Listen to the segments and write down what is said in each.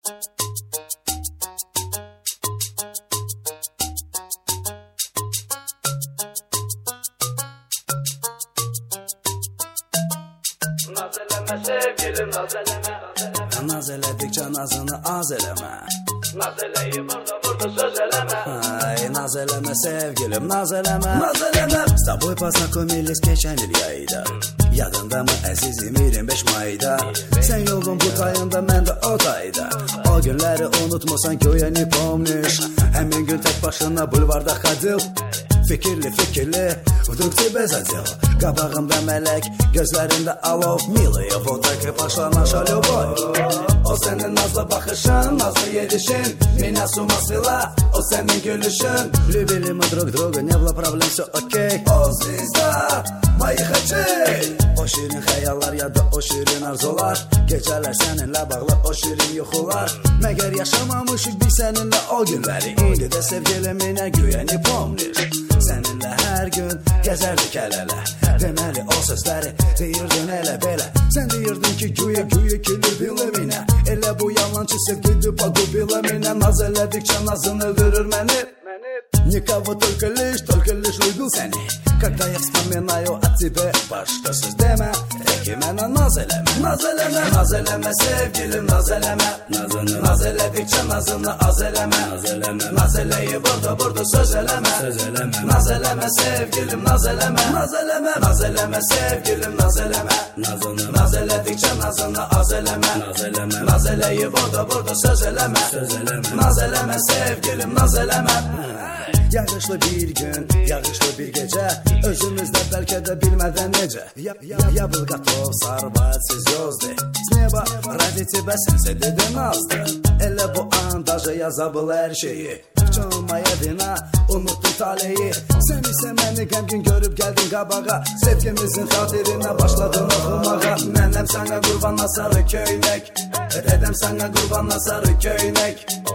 Naz eləmə sevgilim, naz eləmə. Naz elədikcə nazını az eləmə. Naz eləyib burada söz eləmə. Ay, naz eləmə sevgilim, naz eləmə. Naz eləmə. С тобой познакомились geçen il yayda. Yadında mı əzizim 25 mayda. Sen yolun bu tayında, mən də o tayda. O günləri unutmasan göyə ni pomniş. Həmin gün tək başına bulvarda xadil. Fikirli, vdруг тебя задел. Qabağımda mələk, gözlərində alov. Milaya, вот так и пошла наша любовь. O senin nazlı bakışın, nazlı yerişin. Меня с ума свела, o senin gülüşün. Любили мы друг друга, не было проблем, все окей. O звезда моих очей. O şirin xəyallar ya da o şirin arzular. Gecələr səninlə bağlı o şirin yuxular. Məgər yaşamamışıq biz səninlə o günləri. İndi də sevgilim mənə güya ni pomniş. Səninlə hər gün gəzərdik əl-ələ. Deməli o sözləri deyirdin elə belə. Sən deyirdin ki güya kilir biləminə. Elə bu yalançı sevgidi pagubila mənə. Naz elədikcə nazın öldürür məni. Никого только лишь любил сəni. Когда я вспоминаю о тебе, başqa söz demə. Peki mənə naz eləmə. Naz eləmə, naz eləmə sevgilim, naz eləmə. Naz elədikcə nazını az eləmə. Naz eləyib burada söz eləmə. Naz eləmə sevgilim, naz eləmə. Naz eləmə sevgilim, naz eləmə. Naz elədikcə nazını az eləmə. Naz eləyib burada söz eləmə. Naz eləmə sevgilim, naz eləmə. Yağışlı bir gün, yağışlı bir gecə. Özümüzdə bəlkə də bilmədən necə. Я был готов сорваться звезды с неба ради тебя, sense dedin azdı. Elə bu an даже я забыл hər şeyi. В чем моя vina, unuttum taleyi. Sən isə məni qəmgin görüb gəldin qabağa. Sevgimizin xatirinə başladın oxumağa. Mənəm sənə qurbanla sarı köynək. Edəm sənə qurbanla sarı köynək.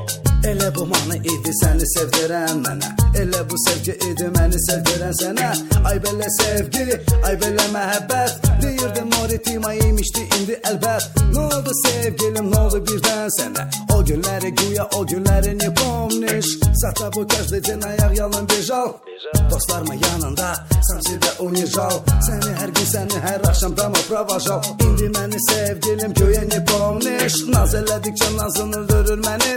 Elə bu manı idi səni sevdirən mənə. Elə bu sevgi idi məni sevdirən sənə. Ay belə sevgi, ay belə məhəbbət. Deyirdin moritima imişdi indi əlbət. Nə oldu sevgilim, nə oldu birdən sənə? O günləri güya, o günləri ne pomniş. Sata bu каждый день ayaq yalın bejal. Dostlarımın yanında sam себя унижал. Səni hər gün, səni hər axşam dama pravajal. İndi məni sevgilim güya ne pomniş. Naz elədikcə nazın öldürür məni.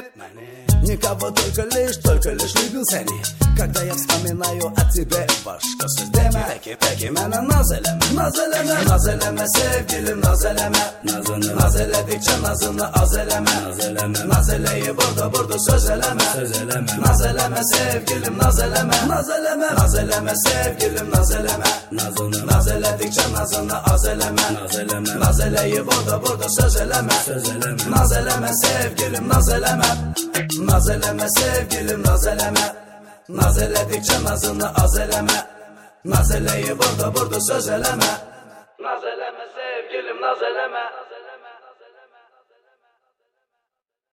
Никого только лишь любил сəni. Когда я вспоминаю о тебе, başqa söz demə. Peki mənə naz eləmə. Naz eləmə, naz eləmə sevgilim, naz eləmə. Naz elədikcə nazını az eləmə. Naz eləyib burada söz eləmə. Naz eləmə sevgilim, naz eləmə. Naz eləmə sevgilim, naz eləmə. Naz elədikcə nazını az eləmə. Naz eləyib burada söz eləmə. Naz eləmə sevgilim, naz eləmə. Naz eləmə sevgilim, naz eləmə. Naz elədikcə nazını az eləmə. Naz eləyib burada söz eləmə. Naz eləmə sevgilim, naz eləmə.